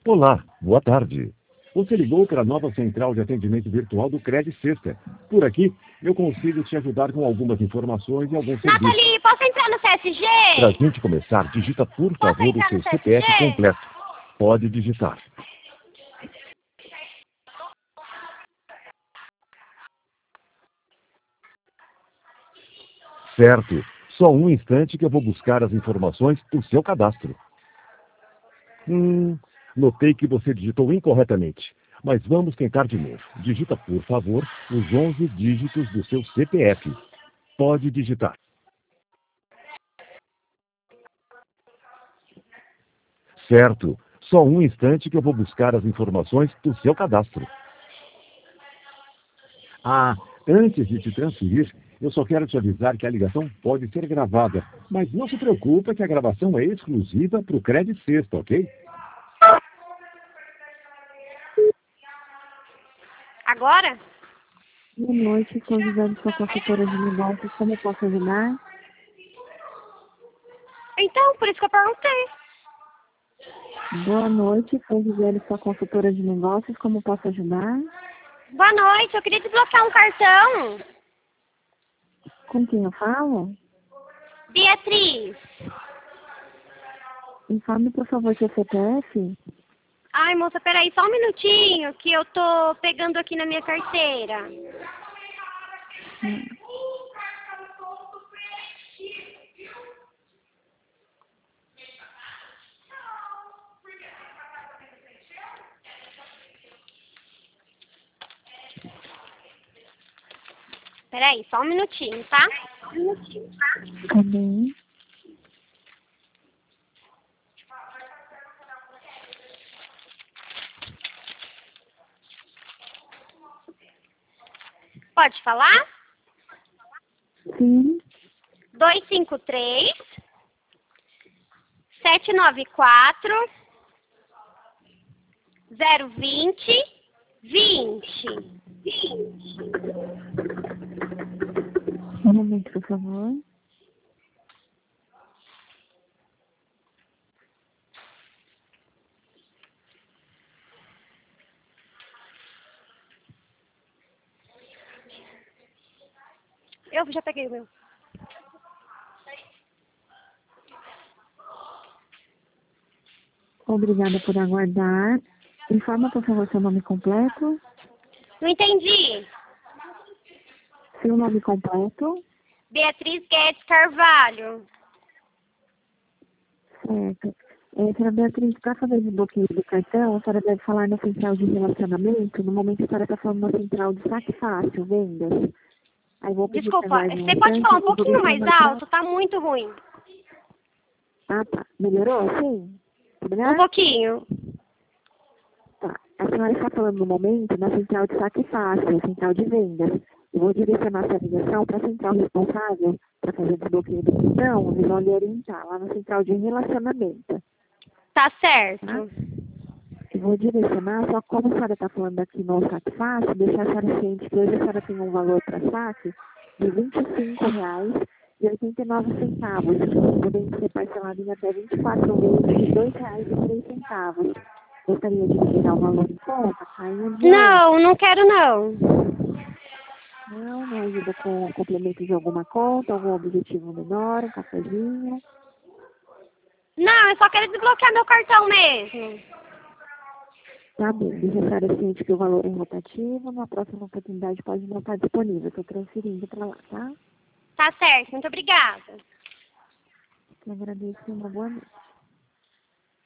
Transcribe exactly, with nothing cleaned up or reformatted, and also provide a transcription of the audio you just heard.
Olá, boa tarde. Você ligou para a nova central de atendimento virtual do Cred Sexta. Por aqui, eu consigo te ajudar com algumas informações e alguns serviços. Nathalie, posso entrar no C S G? Para a gente começar, digita por Posso favor o entrar seu no C P F C S G? completo. Pode digitar. Certo. Só um instante que eu vou buscar as informações do seu cadastro. Hum, notei que você digitou incorretamente. Mas vamos tentar de novo. Digita, por favor, os onze dígitos do seu C P F. Pode digitar. Certo. Só um instante que eu vou buscar as informações do seu cadastro. Ah, antes de te transferir, eu só quero te avisar que a ligação pode ser gravada. Mas não se preocupe que a gravação é exclusiva para o Cred Sexta, ok? Agora? Boa noite, sou Gisele, sua consultora de negócios. Como eu posso ajudar? Então, por isso que eu perguntei. Boa noite, sou Gisele, sua consultora de negócios. Como eu posso ajudar? Boa noite, eu queria desbloquear um cartão. Com quem eu falo? Beatriz. Informe, por favor, seu C P F. Ai, moça, peraí, só um minutinho que eu tô pegando aqui na minha carteira. Hum. Peraí, só um minutinho, tá? Um minutinho, tá? Tá bem. Pode falar? Sim. dois cinco três, sete nove quatro, zero vinte, vinte. Um momento, por favor. Eu já peguei o meu. Obrigada por aguardar. Informa, por favor, seu nome completo. Não entendi. Seu nome completo. Beatriz Guedes Carvalho. Certo. É, senhora Beatriz, para fazer o bloqueio do cartão, a senhora deve falar na central de relacionamento. No momento, a senhora está falando na central de saque fácil, vendas. Aí vou pedir Desculpa, pra guardar um você pode falar um instante, eu vou pouquinho mais deixar alto? Tá muito ruim. Ah, tá. Melhorou, sim? Um pouquinho. Tá. A senhora está falando no momento na central de saque fácil, central de vendas. Eu vou direcionar essa ligação para a central responsável para fazer o desbloqueio do cartão. Eles vão lhe orientar lá na central de relacionamento. Tá certo. Tá? Eu vou direcionar, só como a senhora está falando aqui no saque fácil, deixar a senhora ciente que hoje a senhora tem um valor para saque de vinte e cinco reais e oitenta e nove centavos, podendo ser parcelado em até vinte e quatro vezes de dois reais e três centavos. Gostaria de tirar o valor em conta? Caiu de Não, não quero não. Não, não ajuda com o complemento de alguma conta, algum objetivo menor, um cafezinho. Não, eu só quero desbloquear meu cartão mesmo. Tá bem, deixa a senhora ciente que o valor é rotativo, na próxima oportunidade pode não estar disponível, estou transferindo para lá, tá? Tá certo, muito obrigada. Eu agradeço e uma boa noite.